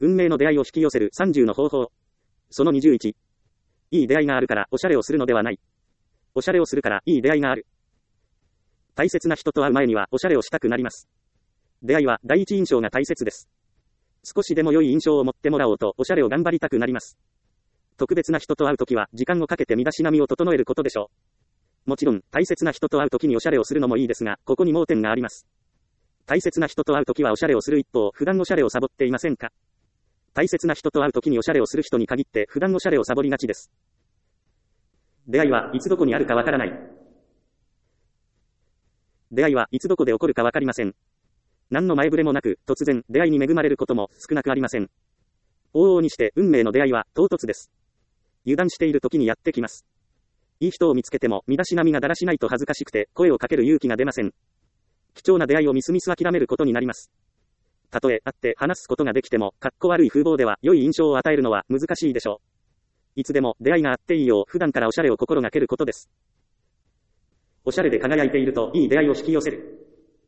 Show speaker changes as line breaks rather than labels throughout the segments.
運命の出会いを引き寄せる30の方法。その21。いい出会いがあるからおしゃれをするのではない。おしゃれをするからいい出会いがある。大切な人と会う前にはおしゃれをしたくなります。出会いは第一印象が大切です。少しでも良い印象を持ってもらおうとおしゃれを頑張りたくなります。特別な人と会うときは時間をかけて身だしなみを整えることでしょう。もちろん大切な人と会うときにおしゃれをするのもいいですが、ここに盲点があります。大切な人と会うときはおしゃれをする一方、普段おしゃれをサボっていませんか？大切な人と会うときにおしゃれをする人に限って普段おしゃれをサボりがちです。出会いはいつどこにあるかわからない。出会いはいつどこで起こるかわかりません。何の前触れもなく、突然、出会いに恵まれることも少なくありません。往々にして運命の出会いは唐突です。油断している時にやってきます。いい人を見つけても、身だしなみがだらしないと恥ずかしくて、声をかける勇気が出ません。貴重な出会いをみすみす諦めることになります。たとえ会って話すことができても、かっこ悪い風貌では良い印象を与えるのは難しいでしょう。いつでも出会いがあっていいよう普段からおしゃれを心がけることです。おしゃれで輝いているといい出会いを引き寄せる。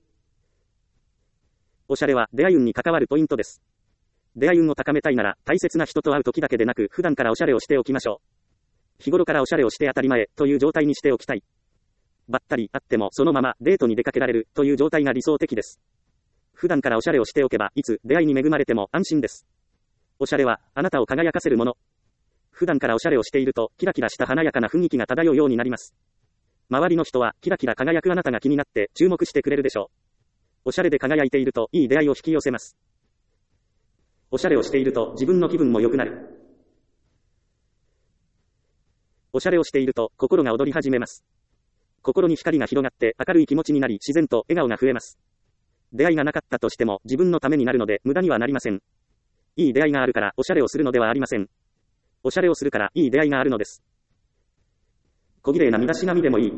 おしゃれは出会い運に関わるポイントです。出会い運を高めたいなら大切な人と会う時だけでなく普段からおしゃれをしておきましょう。日頃からおしゃれをして当たり前という状態にしておきたい。ばったり会ってもそのままデートに出かけられるという状態が理想的です。普段からおしゃれをしておけばいつ出会いに恵まれても安心です。おしゃれはあなたを輝かせるもの。普段からおしゃれをしているとキラキラした華やかな雰囲気が漂うようになります。周りの人はキラキラ輝くあなたが気になって注目してくれるでしょう。おしゃれで輝いているといい出会いを引き寄せます。おしゃれをしていると自分の気分も良くなる。おしゃれをしていると心が躍り始めます。心に光が広がって明るい気持ちになり自然と笑顔が増えます。出会いがなかったとしても自分のためになるので無駄にはなりません。いい出会いがあるからおしゃれをするのではありません。おしゃれをするからいい出会いがあるのです。小綺麗な身だしなみでもいい。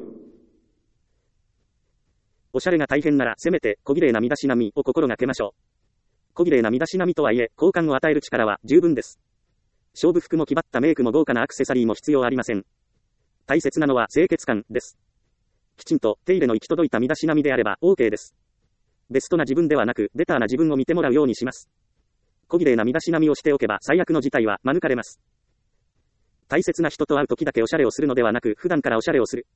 おしゃれが大変ならせめて小綺麗な身だしなみを心がけましょう。小綺麗な身だしなみとはいえ好感を与える力は十分です。勝負服も気張ったメイクも豪華なアクセサリーも必要ありません。大切なのは清潔感です。きちんと手入れの行き届いた身だしなみであれば OK です。ベストな自分ではなくベターな自分を見てもらうようにします。小綺麗な身だしなみをしておけば最悪の事態は免れます。大切な人と会う時だけおしゃれをするのではなく普段からおしゃれをする。